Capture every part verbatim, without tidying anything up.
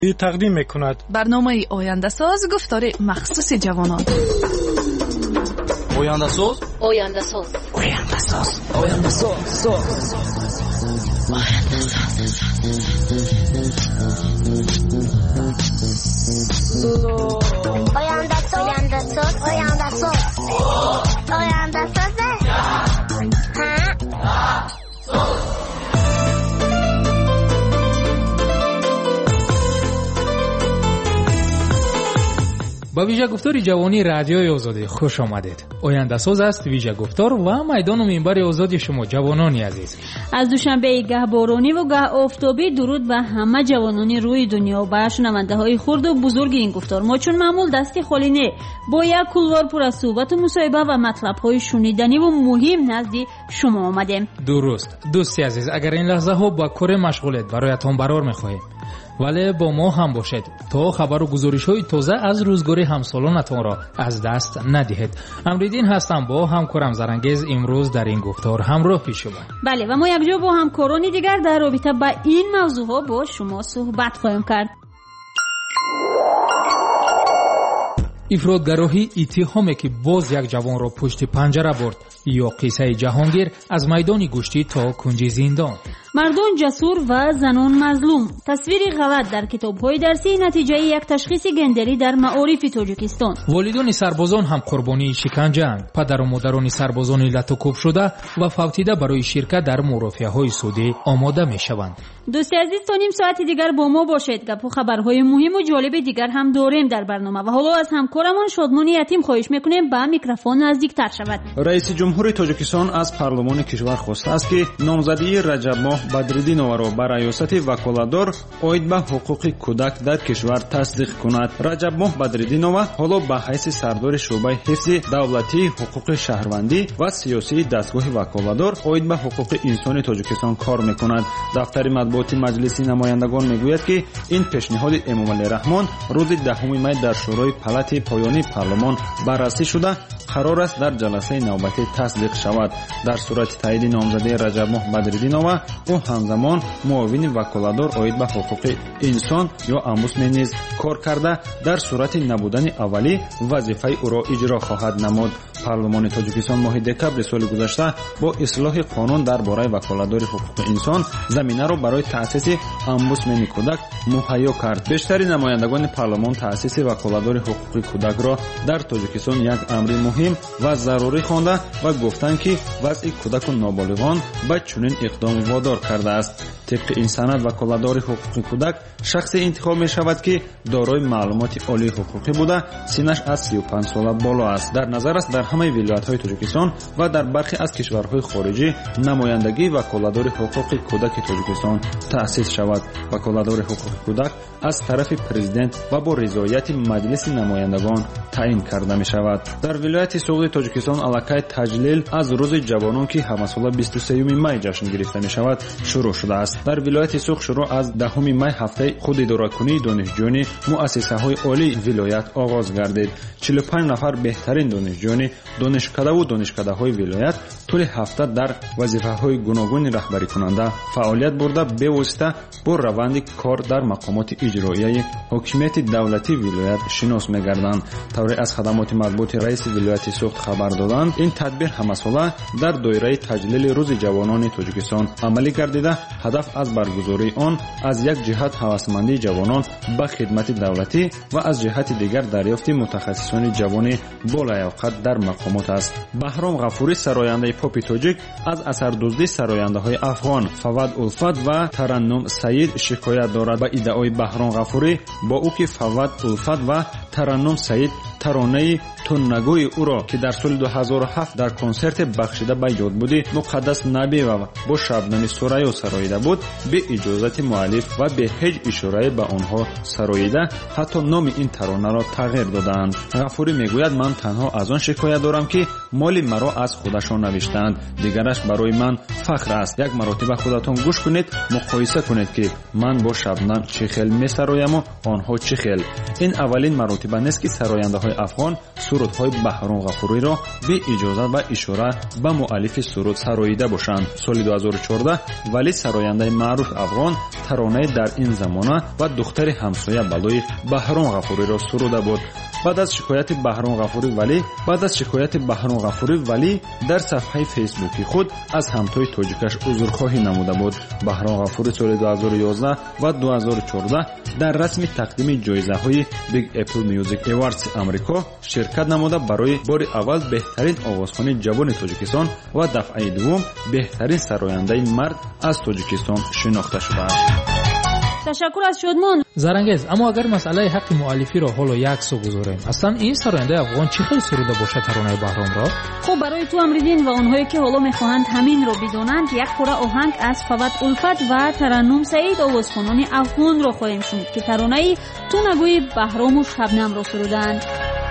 تقدیم میکند برنامه آینده ساز گفتار مخصوص جوانان. آینده ساز آینده ساز آینده ساز آینده ساز آینده ساز آینده ساز آینده ساز آینده ساز با ویژه گفتار جوانی رادیوی آزادی خوش آمدید. آینده ساز است ویژه گفتار و میدان و منبر آزادی شما جوانانی عزیز. از دوشنبه گه بارانی و گه آفتابی درود به همه جوانانی روی دنیا و به شنونده های خرد و بزرگ این گفتار. ما چون معمول دستی خالی نه، با یک کلوار پر از صحبت و مصاحبه و مطلب های شنیدنی و مهم نزدی شما آمدیم. درست دوستی عزیز، اگر این لحظه ها با کار مشغولید برایتان برار میخواهیم، ولی با ما هم باشید تا خبر و گزارش های تازه از روزگاری همسالانتان را از دست ندهید. امریدین هستم با همکارم زرنگیز امروز در این گفتار همراه شما. بله و ما یک جا با همکاران دیگر در رابطه با این موضوع ها با شما صحبت خواهیم کرد. افراطگراهی اتهامی که باز یک جوان را پشت پنجره برد یا قصه جهانگیر از میدان گشتی تا کنج زندان. مردان جسور و زنان مظلوم، تصویری غلط در کتاب‌های درسی نتیجه یک تشخیص گندری در معارف تاجیکستان. والدان سربازان هم قربانی شکنجه‌اند. پدر و مادران سربازان لطوکوب شده و فوتیده برای شرکت در مرافعه‌های سودی آماده می‌شوند. دوستی عزیز، تا نیم ساعت دیگر با ما باشید. گپ و خبرهای مهم و جالب دیگر هم داریم در برنامه و حالا از همکارمان شادمان یتیم خواهش می‌کنیم به میکروفون نزدیک‌تر شود. رئیس جمهور تاجیکستان از پارلمان کشور خواسته است که نامزدی رجب ماه بدردینова ро ба раёсати ваколатдор оид ба ҳуқуқи кӯдак дар кишвар тасдиқ кунад. раҷабмоҳ бадридинова ҳоло ба ҳайси сардори шуъбаи ҳифзи давлатии ҳуқуқи шаҳрвандӣ ва сиёсии дастгоҳи ваколатдор оид ба ҳуқуқи инсони тоҷикистон кор мекунад. дафтари матбуоти маҷлиси намояндагон мегӯяд ки ин пешниҳоди эмомалираҳмон рӯзи даҳуми май дар шӯрои палати поёнии парлумон баррасӣ шуда қарор аст дар ҷаласаи навбатӣ тасдиқ шавад. дар сурати таъиди номзадии раҷабмоҳ бадридинова ӯ ҳамзамон муовини ваколатдор оид ба ҳуқуқи инсон ё омбудсмен низ кор карда дар сурати набудани аввалӣ вазифаи ӯро иҷро хоҳад намуд. парлумони тоҷикистон моҳи декабри соли гузашта бо ислоҳи қонун дар бораи ваколатдори ҳуқуқи инсон заминаро барои таъсиси омбудсмени кӯдак муҳайё кард. бештари намояндагони парлумон таъсиси ваколатдори ҳуқуқи кӯдакро дар тоҷикистон як амри муҳим ва зарурӣ хонда ва гуфтанд ки вазъи кӯдаку ноболиғон ба чунин иқдом водор кардааст. тибқи ин санад ваколатдори ҳуқуқи кӯдак шахсе интихоб мешавад ки дорои маълумоти олии ҳуқуқӣ буда синаш аз сию панҷ сола боло аст. дар назар аст дар ҳамаи вилоятҳои тоҷикистон ва дар бархе аз кишварҳои хориҷӣ намояндагии ваколатдори ҳуқуқи кӯдаки тоҷикистон таъсис шавад. ваколатдори ҳуқуқи кӯдак аз тарафи президент ва бо ризояти маҷлиси намояндагон таъин карда мешавад. дар вилояти суғди тоҷикистон аллакай таҷлил аз рӯзи ҷавонон ки ҳамасола бисту сеюми май ҷашн гирифта мешавад шурӯъ шудааст. дар вилояти суғ шурӯъ аз даҳуми май ҳафтаи худидоракунии донишҷӯёни муассисаҳои олии вилоят оғоз гардид. чилу панҷ нафар беҳтарин донишҷӯёни донишкадаву донишкадаҳои вилоят тӯли ҳафта дар вазифаҳои гуногуни раҳбарикунанда фаъолият бурда бевосита бо раванди кор дар мақомоти иҷроияи ҳокимияти давлатии вилоят шинос мегарданд. тавре аз хадамоти матбуоти раиси вилояти суғд хабар доданд, ин тадбир ҳамасола дар доираи таҷлили рӯзи ҷавонони тоҷикистон амалӣ гардида ҳадаф аз баргузории он аз як ҷиҳат ҳавасмандии ҷавонон ба хидмати давлатӣ ва аз ҷиҳати дигар дарёфти мутахассисони ҷавони болаёқат дар мақомот аст. баҳром ғафурӣ сарояндаи попи тоҷик аз асардуздии сарояндаҳои афғон фавад улфат ва тараннум саид шикоят дорад. ба иддаои баҳром ғафурӣ бо ӯ ки фавад улфат ва тараннум саид таронаи туннагӯи ӯро ки дар соли ду ҳазору ҳафт дар консерте бахшида ба ёдбуди муқаддас набиева бо шабнами сурайё сароида буд, бе иҷозати муаллиф ва бе ҳеҷ ишорае ба онҳо сароида ҳатто номи ин таронаро тағйир додаанд. ғафурӣ мегӯяд: ман танҳо аз он шикоят дорам ки моли маро аз худашон навиштаанд, дигараш барои ман фахр аст. як маротиба худатон гӯш кунед, муқоиса кунед ки ман бо шабнам чӣ хел месарояму онҳо чӣ хел. ин аввалин маротиба нест ки сарояндаҳои афғон сур сурудҳои баҳром ғафурӣ ро бе иҷозат ва ишора ба муаллифи суруд сароида бошанд. соли ду ҳазору чордаҳ валӣ сарояндаи маъруф афғон таронаи дар ин замона ва духтари ҳамсоя балои баҳром ғафуриро суруда буд. بعد از شکایت بهرام غفوری ولی بعد از شکایت بهرام غفوری ولی در صفحه فیسبوکی خود از همتای تاجیکش عذرخواهی نموده بود. بهرام غفوری سال دو هزار و یازده و دو هزار و چهارده در رسم تقدیم جایزه‌های بیگ اپل میوزیک ایواردز آمریکا شرکت نموده برای بار اول بهترین آوازخوان جوان تاجیکستان و دفعه دوم بهترین سراینده مرد از تاجیکستان شناخته شده است. تشکر از شادمان. زرنگز، اما اگر مسئله حق مؤلفی را حالا یک سو گذاریم، اصلا این سراینده افغان چه خیلی سروده باشه ترانه بهرام را؟ خب برای تو امریدین و اونهایی که حالا میخواهند همین رو بدونند، یک پوره آهنگ از فوت الفت و ترنم سعید آوازخوانان افغان را خواهیم شنید که ترانه تو نگوی بهرام و شبنم را سرودند.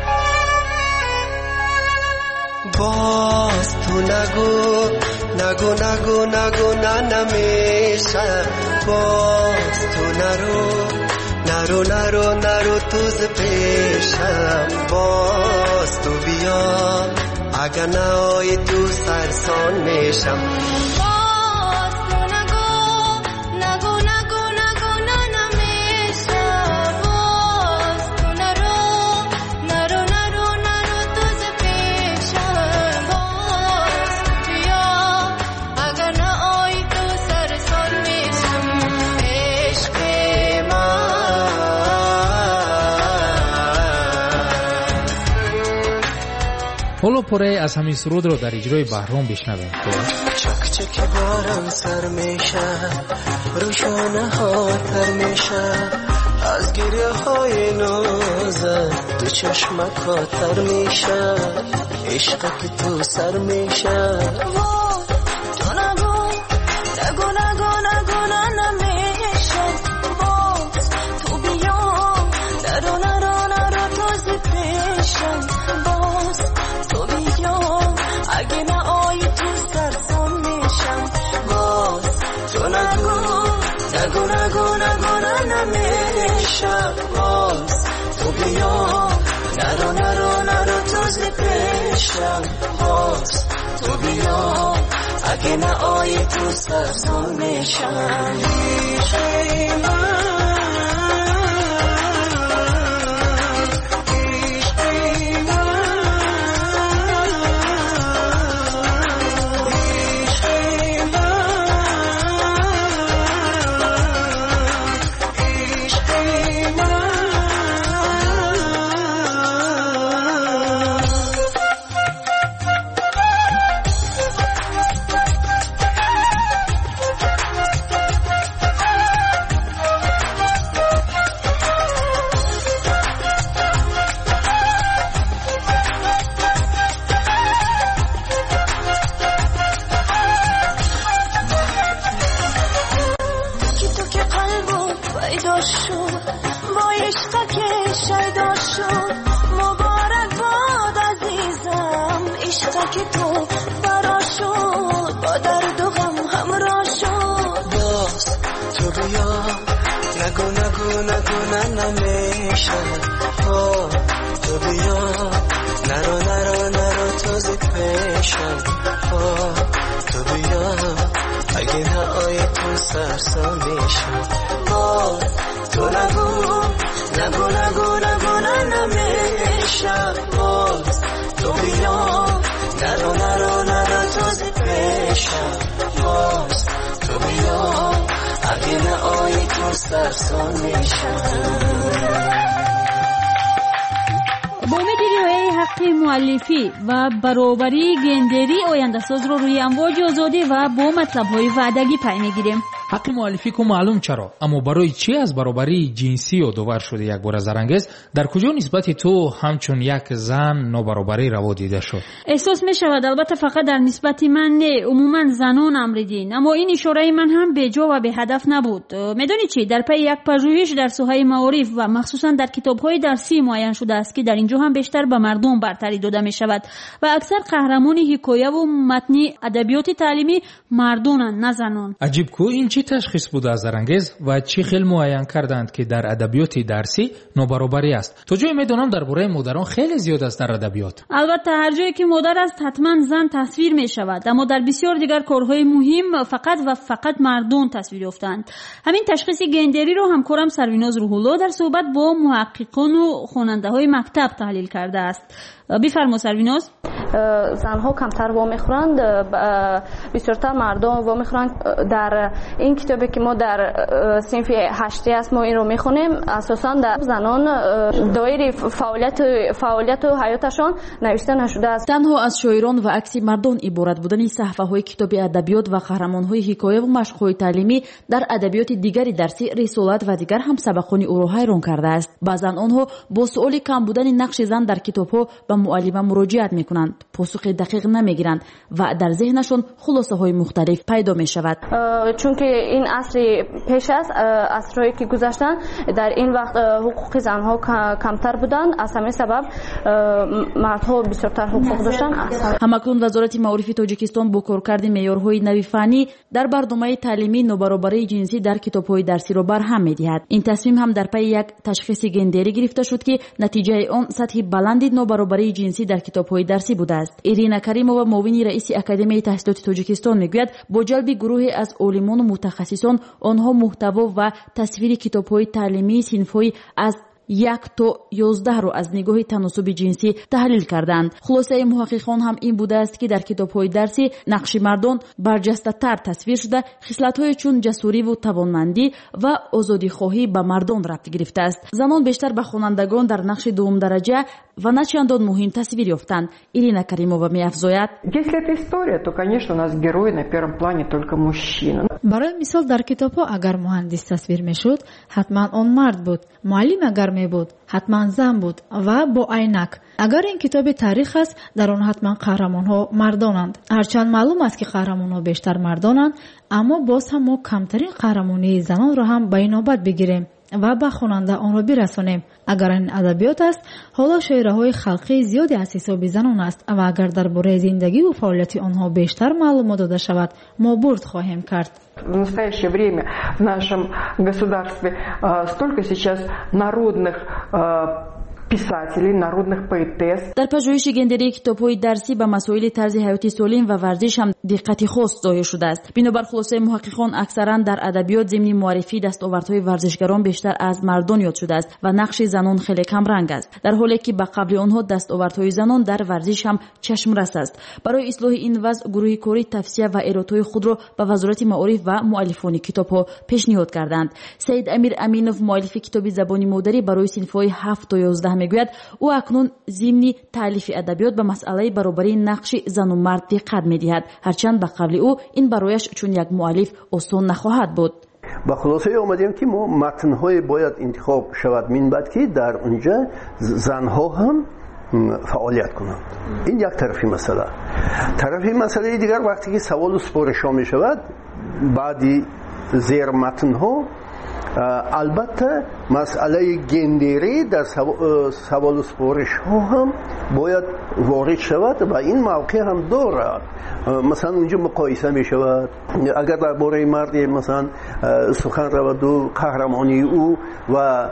باز تو نگو نگو نگو نگو نه نمیشه، باز تو نرو نرو نرو نرو توز پیشم، باز تو بیا اگه نهایی تو سرسان میشم. حالا پره از همین سرود رو در اجرای بهرام بشنویم. چک چک بارم سر میشه، روشانه ها تر میشه، از گریه های نازه دو چشمک ها تر میشه، عشق که تو سر میشه. تو نگو نگو نگو نگو نمیشه، باز تو بیا نرو نرو نرو توز پیشم، باز تو بیا اگه نه آیی تو سرسان میشم، باز تو نگو نگو نگو نگو نمیشه، باز تو بیا نرو نرو نرو توز پیشم، باز تو بیا اگه نه آیی تو سرسان میشم. با امید رعایت حق مؤلفی و برابری گندری آینده‌ساز رو روی امواج آزادی و با مطلب‌های وعدگی پی می‌گیریم. حق مؤلفی کو معلوم چرا، اما برای چی از برابری جنسی یادآور شده یک بار زرنگز؟ در کجا نسبت تو همچون یک زن نابرابری روا دیده شد؟ احساس می شود البته فقط در نسبت من نه، عموما زنان امریدین، اما این اشاره من هم به جا و به هدف نبود. میدونی چی، در پی یک پژوهش در ساحه معارف و مخصوصا در کتاب‌های درسی معین شده است که در اینجا هم بیشتر به مردم برتری داده می شود و اکثر قهرمان حکایه و متن ادبیات تعلیمی مردانند نه زنان. عجیب کو، این چه چی تشخیص بوده از درانگیز و چی خیلی معین کردند که در ادبیات درسی نابرابری است؟ تا جایی میدونم درباره مادران خیلی زیاد است در ادبیات. البته هر جایی که مادر است حتما زن تصویر می شود، اما در بسیار دیگر کارهای مهم فقط و فقط مردان تصویر یافتند. همین تشخیص گندری رو همکارم سرویناز روح‌الله در صحبت با محققان و خواننده های مکتب تحلیل کرده است. بفرما سرویناز. زنها کمتر وا میخورند، بسیارتر مردم وا میخورند. در این کتابی که ما در صنف هشتی است ما این رو میخونیم، اساسا در زنان دایره فعالیت فعالیت و حیاتشان نوشته نشده است. تنها از شاعران و عکس مردان عبارت بودن صفحه‌های کتاب ادبیات و قهرمان‌های حکایه و مشق‌های تعلیمی در ادبیات دیگری درسی، رسالت و دیگر هم سبقان او را حیران کرده است. بعضن آنها با سؤال کم بودن نقش زن در کتاب‌ها به معلم مراجعت می‌کنند، پاسخ دقیق نمیگیرند و در ذهنشون خلاصه های مختلف پیدا می شود. چون که این عصر پیش است، عصرهایی که گذشتن در این وقت حقوق زنها کمتر بودند، از همین سبب مردها بسیارتر حقوق داشتن. همکنون وزارت معارف تاجیکستان با کارکرد معیارهای نوی فنی در برنامه تعلیمی نابرابری جنسی در کتاب‌های درسی را برهم می‌دهد. این تصمیم هم در پی یک تشخیص گندری گرفته شد که نتیجه آن سطح بلندی نابرابری جنسی در کتاب‌های درسی بوده است. ایرینا کریمووا معاون رئیس اکادمی تحصیلات تاجیکستان میگوید با جلب گروهی از عالمان و متخصصان آنها محتوا و تصویر کتاب‌های تعلیمی صنف‌های از یک تا یازده رو از نگاه تناسب جنسی تحلیل کردند. خلاصه محققان هم این بوده است که در کتاب‌های درسی نقش مردان برجسته‌تر تصویر شده، خصلت‌های چون جسوری و توانمندی و آزادی‌خواهی به مردان ربط گرفته است. زنان بیشتر به خوانندگان در نقش دوم درجه و نه چندان مهم تصویر یافتند. ایرینا کریمووا می‌افزاید: Если это история, то, конечно, у нас герой на первом плане только мужчина. برای مثال در کتاب‌ها اگر مهندس تصویر می‌شد، حتما آن مرد بود. معلم اگر بود حتما زن بود و با عینک. اگر این کتاب تاریخ است، در آن حتما قهرمان‌ها مردانند. هرچند معلوم است که قهرمان‌ها بیشتر مردانند، اما باز هم ما کمترین قهرمانی زنان را هم به این نوبت بگیریم و به خواننده آن را برسانیم. اگر این ادبیات است، حالا شاعرهای خلقی زیادی از حساب زنان است و اگر درباره زندگی و فعالیت آنها بیشتر معلومات داده شود، ما برد خواهیم کرد. В настоящее время в нашем государстве столько сейчас народных писателей, народных поэтесс. در پژوهش گندری کتاب‌های درسی به مسائل طرز حیات سالم و ورزش هم دقت خاص ظاهر شده است. بنابر خلاصه محققان اکثرا در ادبیات ضمن معرفی دستاوردهای ورزشگران بیشتر از مردان یاد شده است و نقش زنان خیلی کم رنگ است، در حالی که به قبل آنها دستاوردهای زنان در ورزش هم چشم رس است. برای اصلاح این وضع گروه کاری تفسیر و ارائه خود را به وزارت معارف و مؤلفان کتاب‌ها پیشنهاد کردند. سید امیر امینوف مؤلف کتاب زبان مادری برای صنف‌های هفت تا یازده میگوید او اکنون ضمن تالیف ادبیات به مسئله برابری نقش زن و مرد دقت می‌دهد، هرچند به قبل او این برایش چون یک مؤلف آسان نخواهد بود. با خلاصه آمدیم که ما متن‌های باید انتخاب شود من بعد که در اونجا زنها هم فعالیت کنند. این یک طرفی مسئله. طرفی مسئله دیگر وقتی که سوال و سپارش‌ها می شود بعدی زیر متن‌ها البته مسئله گندری در سوال و سپارش ها هم باید وارد شود و این موقع هم دارد. مثلا اونجا مقایسه می شود، اگر درباره مرد مثلا سخن رود و قهرمانی او و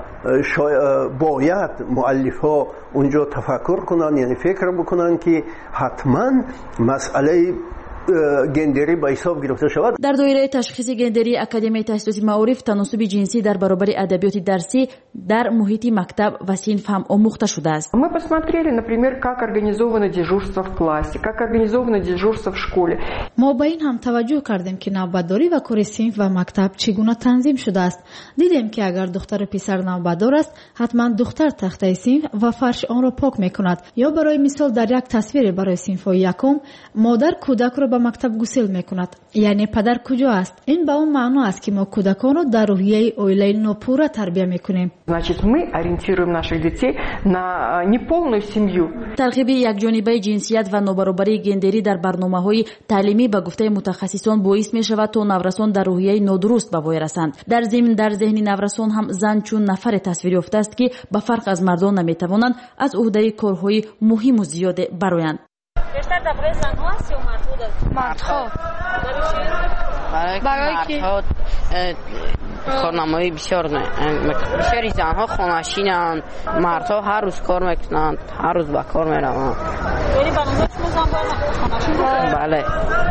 باید مؤلف ها اونجا تفکر کنند، یعنی فکر بکنند که حتما مسئله گندری به حساب گرفته شود. در دایره تشخیص گندری اکادمی تحصیلات معارف تناسب جنسی در برابر ادبیات درسی در محیط مکتب و صنف هم آموخته شده است. Мы посмотрели, например, как организовано дежурство в классе, как организовано дежурство в школе. ما به این هم توجه کردیم که نوبتداری و کار صنف و مکتب چگونه تنظیم شده است. دیدیم که اگر دختر پسر نوبتدار است، حتما دختر تخته صنف و فرش آن را پاک میکند. یا برای مثال در یک تصویر برای صنف یکم، مادر کودک را به مکتب گسل میکند، یعنی پدر کجا است؟ این به اون معنا است که ما کودکان را در روحیه عائله ناپوره تربیت میکنیم. Значит, мы ориентируем наших детей на неполную семью. ترغیب یکجانبه جنسیت و نابرابری گندری در برنامه‌های تعلیمی به گفته متخصصان باعث می‌شود تا نورسان در روحیه نادرست به وای رسند. در ضمن در ذهن نورسان هم زن چون نفر تصویر یافته است که به فرق از مردان نمی‌توانند از عهده کارهای مهم و زیاد برآیند. بیشتر درباره زن‌ها است یا مردها؟ مردها. برای مردها کارنامه‌ای بسیار بسیاری زنها خونه‌نشینند، مردها هر روز کار میکنند، هر روز به کار میروند. یعنی برای شما زن باید بله.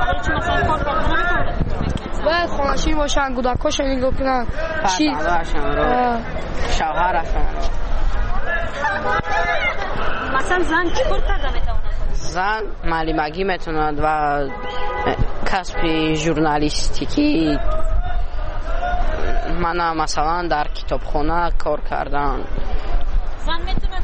باید خونه‌نشین باشن، کودکاشون نگاه کنن، چی شوهرشون. مثلا زن چیکار کرده میتونه؟ زن معلمگی میتوند و کسب ژورنالیستیکی، من مثلا در کتابخانه کار کردم. زن میتونه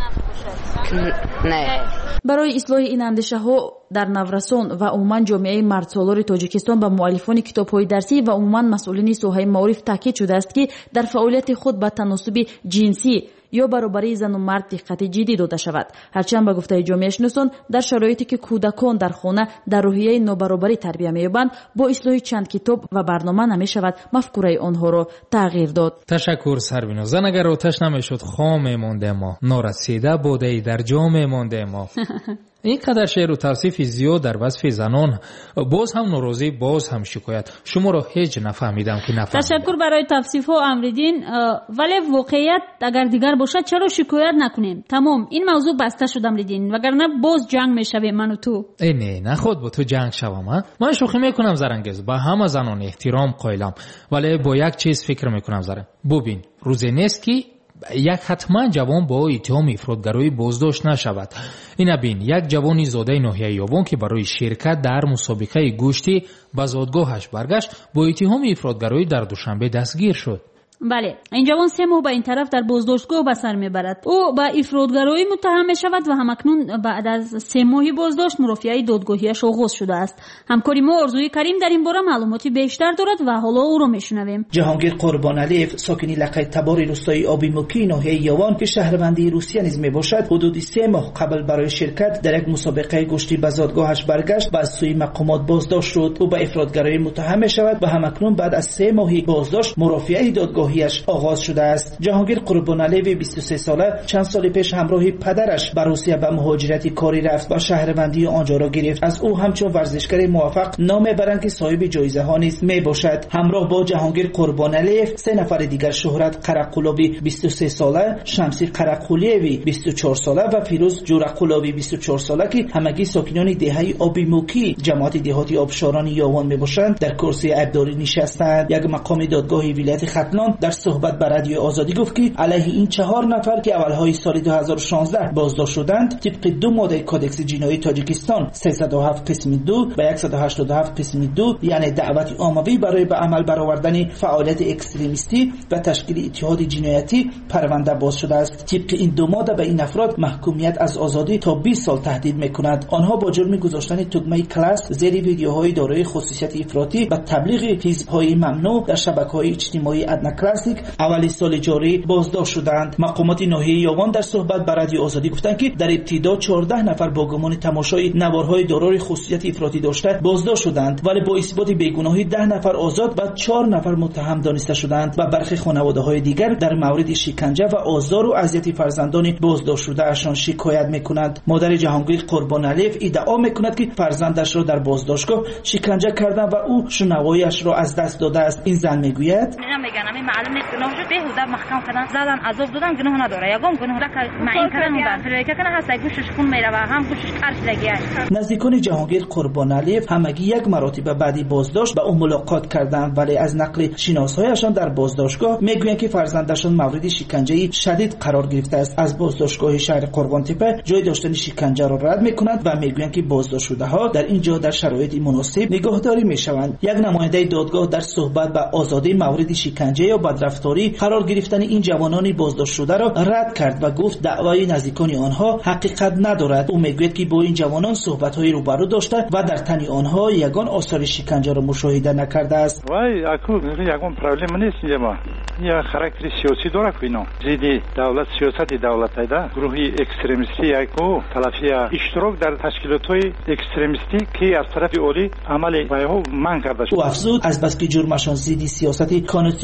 تصمیم باشه؟ نه. برای اصلاح این اندیشه ها در نورسان و عموما جامعه مردسالار تاجیکستان به مؤلفان کتاب‌های درسی و عموما مسئولین ساحه معارف تاکید شده است که در فعالیت خود به تناسب جنسی یا برابری زن و مرد دقت جدی داده شود. هرچند به گفته جامعه شناسان در شرایطی که کودکان در خانه در روحیه نابرابری تربیت می‌یابند، با اصلاح چند کتاب و برنامه نمی‌شود مفکوره آنها را تغییر داد. تشکر سروینا. زن اگر آتش نمی‌شد خام می‌مانده ما، نارسیده بوده در جا می‌مانده ما. این قدر شعر و توصیف زیاد در وصف زنان، باز هم ناراضی، باز هم شکایت. شما را هیچ نفهمیدم که نفهمیدم. تشکر برای توصیف ها امریدین، ولی واقعیت اگر دیگر باشد چرا شکایت نکنیم؟ تمام این موضوع بسته شد امریدین، وگرنه باز جنگ میشویم من و تو. ای نه نه خود با تو جنگ شوم. ها من شوخی میکنم زرنگز، با همه زنان احترام قائلم، ولی با یک چیز فکر میکنم زره. ببین روزی نیست که یک حتما جوان با اتهام افراطگرایی بازداشت نشود. این بین یک جوانی زاده ناحیه یابان که برای شرکت در مسابقه گوشتی به زادگاهش برگشت با اتهام افراطگرایی در دوشنبه دستگیر شد. بله، این جوان سه ماه به این طرف در بازداشتگاه به سر میبرد. او به افراطگرایی متهم می شود و همکنون بعد از سه ماهی بازداشت مرافعه دادگاهیش آغاز شده است. همکاری ما آرزوی کریم در این باره معلوماتی بیشتر دارد و حالا او را میشنویم. جهانگیر قربانعلیف، ساکنی لقه تبار روستای آبیموکی ناحیه یاوان که شهروندی روسیه نیز میباشد، حدود سه ماه قبل برای شرکت در یک مسابقه گوشتی به زادگاهش برگشت و از سوی مقامات بازداشت شد. او به افراطگرایی متهم می شود و همکنون بعد از سه ماهی بازداشت مرافعه دادگاهی آغاز شده است. جهانگیر قربانعلیف بیست و سه ساله چند سال پیش همراه پدرش به روسیه به مهاجرت کاری رفت و شهروندی آنجا را گرفت. از او همچون ورزشکار موفق نام برند که صاحب جایزه ها نیز می باشد. همراه با جهانگیر قربانعلیف سه نفر دیگر شهرت قرقلوبی بیست و سه ساله، شمسی قرقولیوی بیست و چهار ساله و فیروز جورقلوبی بیست و چهار ساله که همگی ساکنان دهه آبیموکی جماعت دهاتی آبشاران یاوان می باشند در کرسی عبداری نشستند. یک مقام دادگاه ولایت ختلان در صحبت با رادیو آزادی گفت که علیه این چهار نفر که اولهای سال دو هزار و شانزده بازداشت شدند طبق دو ماده کدکس جنایی تاجیکستان سیصد و هفت قسم دو و صد و هشتاد و هفت قسم دو، یعنی دعوت عاموی برای به عمل برآوردن فعالیت اکستریمیستی و تشکیل اتحاد جنایتی پرونده باز شده است. طبق این دو ماده به این افراد محکومیت از آزادی تا بیست سال تهدید میکند. آنها با جرم گذاشتن تگمه کلاس زیر ویدیوهای دارای خصوصیت افراطی و تبلیغ حزب‌های ممنوع در شبکه‌های اجتماعی ادنا کلاسیک اولی سال جاری بازداشت شدند. مقامات ناحیه یاوان در صحبت با رادیو آزادی گفتند که در ابتدا چهارده نفر با گمان تماشای نوارهای دارای خصوصیت افراطی داشته بازداشت شدند، ولی با اثبات بیگناهی ده نفر آزاد و چهار نفر متهم دانسته شدند و برخی خانواده‌های دیگر در مورد شکنجه و آزار و اذیت فرزندان بازداشت شده اشان شکایت می‌کنند. مادر جهانگیر قربانعلیف ادعا می‌کند که فرزندش را در بازداشتگاه شکنجه کردند و او شنوایی‌اش را از دست داده است. این زن میگوید میگن معلوم نیست گناهش بهوده محکم کردن زدن عذاب دادن گناه نداره یگام گناه را معین کردن و فریکه کنه هست گوشش خون میره و هم گوشش قرش لگی است. نزدیکان جهانگیر قربانعلیف همگی یک مراتب بعدی بازداشت با او ملاقات کردند، ولی از نقل شناسایشان در بازداشتگاه میگویند که فرزندشان مورد شکنجه شدید قرار گرفته است. از بازداشتگاه شهر قربانتپه جای داشتن شکنجه را رد میکنند و میگویند که بازداشت شده ها در اینجا در شرایط مناسب نگهداری میشوند. یک نماینده دادگاه در صحبت با آزادی مورد شکنجه یا بدرفتاری قرار گرفتن این جوانان بازداشت شده را رد کرد و گفت دعوای نزدیکان آنها حقیقت ندارد. او میگوید که با این جوانان صحبت‌های روبرو داشته و در تن آنها یگان آثار شکنجه را مشاهده نکرده است. وای اكو یگان پرابلم نیست اینجا. یا خاراکتر سیاسی داره که اینا زیدی دولت سیاست دولت ایده گروهی اکستریمیستی یکو تلافی اشتراک در تشکیلات‌های اکستریمیستی که از طرف اولی عمل وایو من کرده شد. او افزود از بس که جرمشان زیدی سیاست کانستیتوسیونی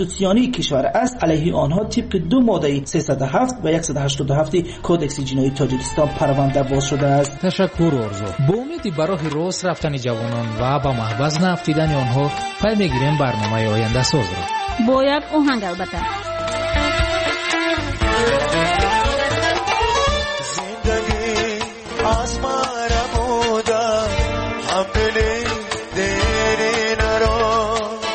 داخلی کشور است علیه آنها طبق دو ماده سیصد و هفت و صد و هشتاد و هفت کودکس جنایی تاجیکستان پرونده باز شده است. تشکر ارزو. با امید به راه راست رفتن جوانان و با محبس نافتیدن آنها پی میگیریم برنامه آینده ساز را با یک آهنگ البته. زندگی از مرموده هم دلی دیری نرو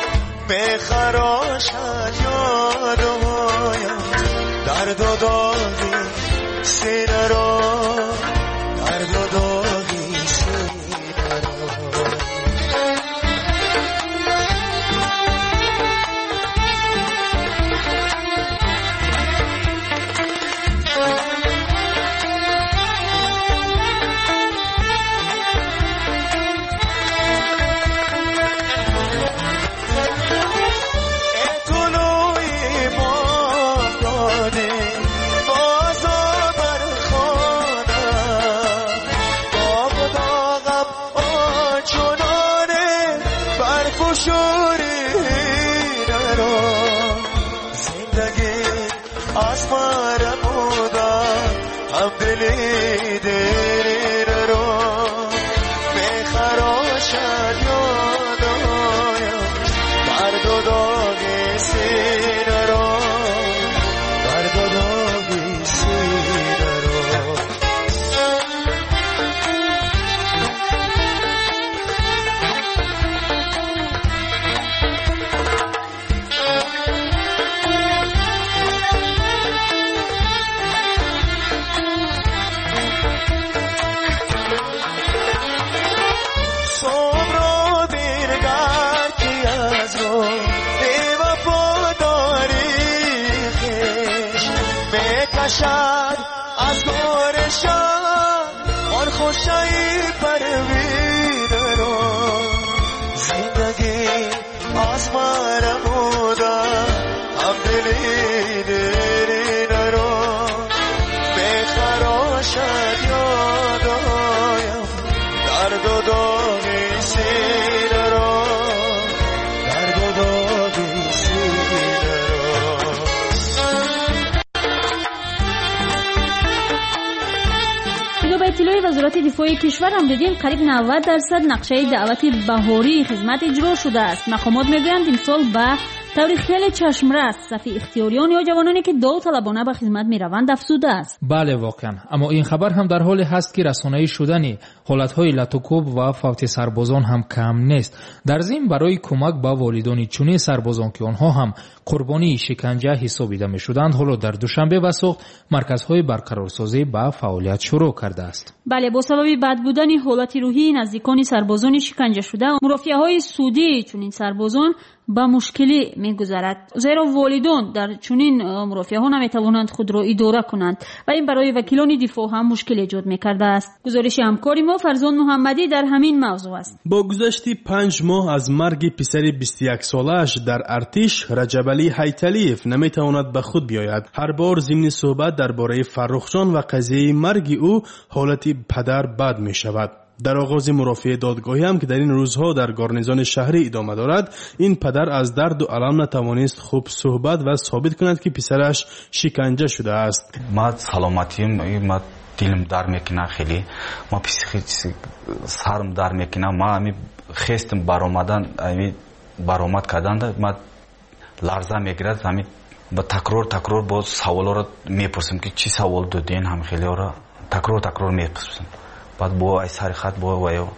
میخراشد یادمایم درد و داغی سینه رو درد و داغی سینه رو شد از گورشان آن خوشایی پرویده رو زندگی از مرموده هم دلی دیری نرو بخراشد یادایم درد و داغی سینه رو درد و داغی سینه رو. به اطلاع وزارت دفاع کشور هم دیدیم قریب نود درصد نقشه دعوت بهاری خدمت اجرا شده است. مقامات میگویند امسال به طور خیلی چشمرس صف اختیاریان یا جوانانی که داوطلبانه به خدمت میروند افزوده است. بله واقعا، اما این خبر هم در حالی هست که رسانه‌ای شدن حالت‌های لاتوکوب و فوت سربازان هم کم نیست. در ضمن برای کمک به والدان چنین سربازان که آنها هم قربانی شکنجه حسابیده می‌شدند، حالا در دوشنبه و سوخت مرکزهای برقرارسازی به فعالیت شروع کرده است. بله، با سبب بد بودن حالت روحی نزدیکان سربازان شکنجه شده، مرافعه‌های سودی چنین سربازان با مشکلی می‌گذرد، زیرا والدان در چنین مرافعه‌ها نمی‌توانند خود را اداره کنند و این برای وکیلان دفاع هم مشکل ایجاد می‌کرده است. گزارش همکاری ما فرزان محمدی در همین موضوع است. با گذشت پنج ماه از مرگ پسر بیست و یک ساله‌اش در ارتش، رجبعلی حیتلیف نمی‌تواند به خود بیاید. هر بار ضمن صحبت درباره فرخجان و قضیه مرگ او حالت پدر بد می‌شود. در آغاز مرافعه دادگاهی هم که در این روزها در گارنیزون شهری ادامه دارد، این پدر از درد و الم نتوانست خوب صحبت و ثابت کند که پسرش شکنجه شده است. ما سلامتیم، ما دلم در میکنه، خیلی ما پسیخی سرم در میکنه. ما همی خستم برآمدن، همی برآمد کردن، ما لرزه میگیرد. همی با تکرار تکرار با سوالا را میپرسم که چی سوال دادین، هم خیلی را تکرار تکرار میپرسم. بعد با ای سرخط با وایو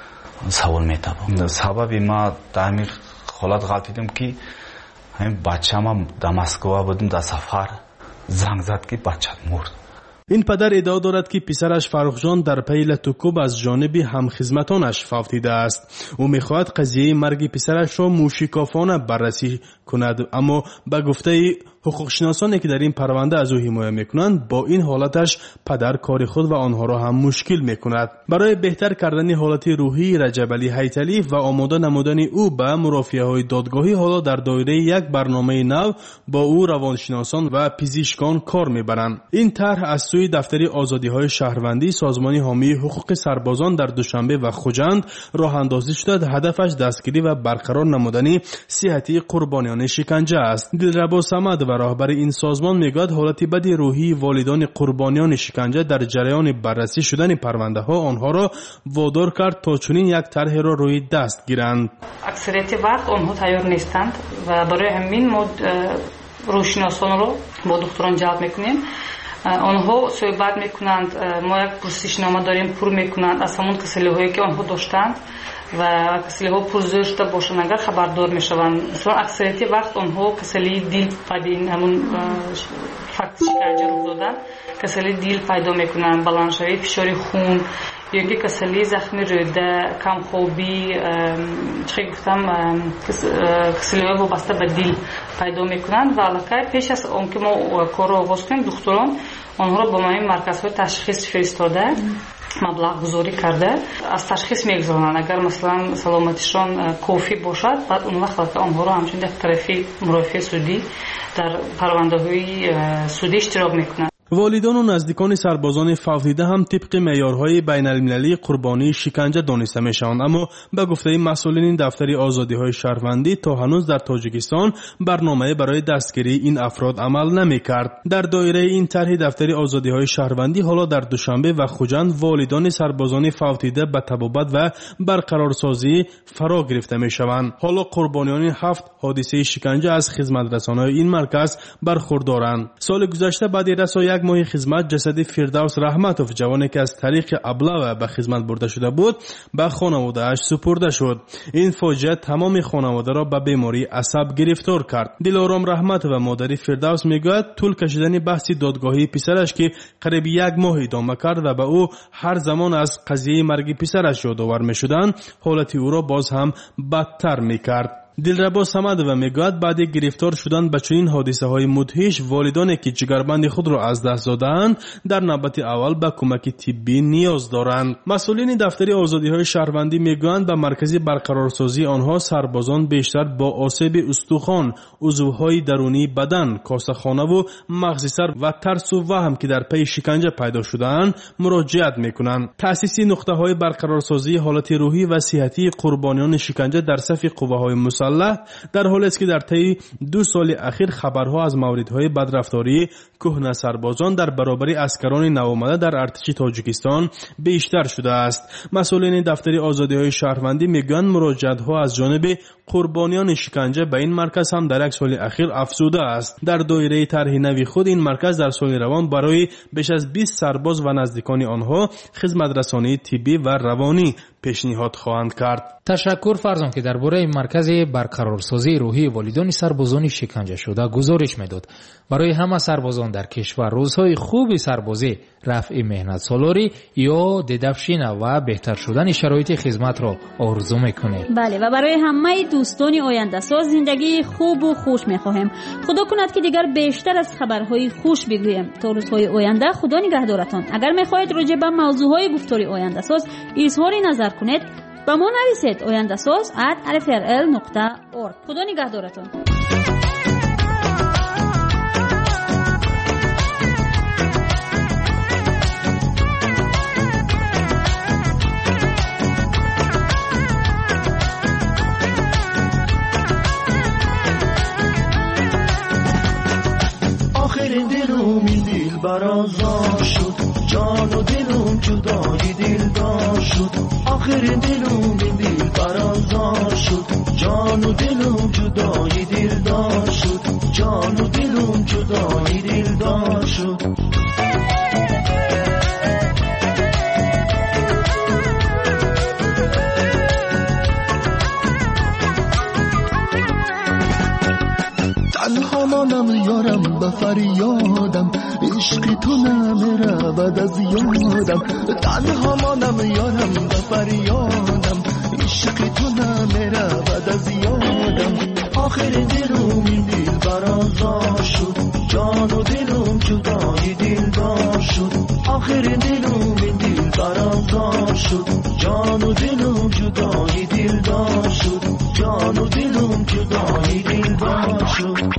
سوال میتابم. سببی ما در همین حالت غلط دیدم که همین بچه ما در مسکو بودیم، در سفر زنگ زد که بچه مرد. این پدر ادعا دارد که پسرش فرخجان در پی لاتوکوب از جانب همخدمتانش فوتیده است. او میخواهد قضیه مرگ پسرش را موشکافانه بررسی کند، اما به گفته حقوقشناسانی که در این پرونده از او حمایت میکنند، با این حالتش پدر کار خود و آنها را هم مشکل میکند. برای بهتر کردن حالت روحی رجبعلی حیتلیف و آماده نمودن او به مرافعه‌های دادگاهی، حالا در دایره یک برنامه نو با او روانشناسان و پزشکان کار میبرند. این طرح از سوی دفتر آزادی‌های شهروندی سازمان حامی حقوق سربازان در دوشنبه و خوجند راه اندازی شده. هدفش دستگیری و برقرار نمودن صحت قربانیان قربانیان شکنجه است. دلربا صمد و راهبر این سازمان میگوید حالت بد روحی والدان قربانیان شکنجه در جریان بررسی شدن پرونده ها آنها را وادار کرد تا چنین یک طرح را روی دست گیرند. اکثریت وقت آنها تیار نیستند و برای همین ما روشناسان رو با دکتران جلب میکنیم. آنها صحبت میکنند، ما یک پرسشنامه داریم پر میکنند از همون کسلی‌هایی که آنها داشتند و کسلی‌ها پرزور شده باشند اگر خبردار میشوند. مثلا اکثریت وقت آنها کسلی دیل پدین همون فقط شکنجه رو دادن کسلی دیل پیدا میکنند، بلندشوی فشار خون یا که کسلی زخمی روده، کم خوابی، چه گفتم کسلی‌ها وابسته به دیل پیدا میکنند و علاقه پیش از آنکه ما کار رو آغاز کنیم دکتران آنها را با ما این مرکزهای تشخیص فرستاده مبلغ گذاری کرده از تشخیص میگذارند. اگر مثلا سلامتیشان کافی باشد بعد اون وقت آنها را همچنین در طرفی مرافع سودی در پرونده های سودی اشتراک میکنند. والدان و نزدیکان سربازان فوتیده هم طبق معیارهای بین المللی قربانی شکنجه دانسته میشوند، اما به گفته مسئولین دفتر آزادی‌های شهروندی تا هنوز در تاجیکستان برنامه برای دستگیری این افراد عمل نمی‌کرد. در دایره این طرح دفتر آزادی‌های شهروندی حالا در دوشنبه و خوجند والدان سربازان فوتیده به تبابت و برقرارسازی فرا گرفته میشوند. حالا قربانیان هفت حادثه شکنجه از خدمت‌رسان‌های این مرکز برخوردارند. سال گذشته بعد از یک ماه خدمت جسد فردوس رحمتوف جوانی که از طریق ابله به خدمت برده شده بود به خانواده‌اش سپرده شد. این فاجعه تمام خانواده را به بیماری عصب گرفتار کرد. دلارام رحمتوف و مادر فردوس میگوید طول کشیدن بحث دادگاهی پسرش که قریب یک ماه ادامه کرد و به او هر زمان از قضیه مرگ پسرش یادآور میشدند حالت او را باز هم بدتر میکرد. دلربا صمد و میگوید بعد گرفتار شدن به چنین حادثه های مدهش والدانی که جگربند خود را از دست دادند در نوبت اول به کمک طبی نیاز دارند. مسئولین دفتر آزادی های شهروندی میگویند به مرکز برقرارسازی آنها سربازان بیشتر با آسیب استخوان، عضوهای درونی بدن، کاسه‌خانه و مغز سر و ترس و وهم که در پی شکنجه پیدا شده‌اند مراجعت میکنند. تأسیس نقطه های برقرارسازی حالت روحی و صحتی قربانیان شکنجه در صف قوه‌های مسلح در حالی است که در طی دو سال اخیر خبرها از موردهای بدرفتاری کهنه سربازان در برابر عسکران نوآمده در ارتش تاجیکستان بیشتر شده است. مسئولین دفتر آزادی‌های شهروندی میگویند مراجعت‌ها از جانب قربانیان شکنجه به این مرکز هم در یک سال اخیر افزوده است. در دایره طرح نوی خود این مرکز در سال روان برای بیش از بیست سرباز و نزدیکان آنها خدمت رسانی طبی و روانی پیشنهاد خواهند کرد. تشکر فرزان که درباره این مرکز برقرارسازی روحی والدان سربازان شکنجه شده گزارش میداد. برای همه سربازان در کشور روزهای خوبی سربازی، رفع مهنت سالاری یا دیدفشین و بهتر شدن شرایط خدمت را آرزو میکنیم. بله و برای همه دوستان آینده ساز زندگی خوب و خوش میخواهیم. خدا کند که دیگر بیشتر از خبرهای خوش بگوییم. تا روزهای آینده خدا نگهدارتان. اگر میخواهید راجع به موضوعهای گفتاری آینده ساز اظهار نظر کنید با ما نویسید آینده ساز ات الف ار ال نقطه اورگ. خدا نگهدارتان. آخرین دلوم این دل برازار شد، جان و دلوم جدای دلدار شد. آخرین دلوم این دل برازار شد، جان و دلوم جدای دلدار شد. جان و دلوم جدای دلدار شد. تنها مانم یارم به فریادم، عشق تو نمیرود از یادم. تنها مانم یارم به فریادم، عشق تو نمیرود از یادم. آخر دلوم این دل برازار شد، جان و دلوم جدای دلدار شد. آخر دلوم این دل برازار شد، جان و دلوم جدای دلدار شد. جان و دلوم جدای دلدار شد.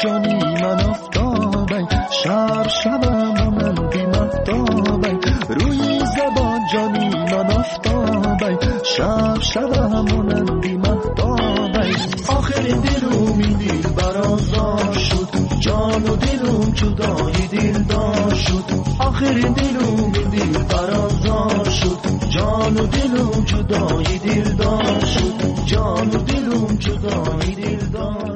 جانی من آفتابی شب شبم من بی مهتابی روی زبان جانی من آفتابی شب شبم من بی مهتابی آخر دلوم این دل برازار شد جان و دلوم جدای دلدار شد آخر دلوم این دل برازار شد جان و دلوم جدای دلدار شد جان و دلوم جدای دلدار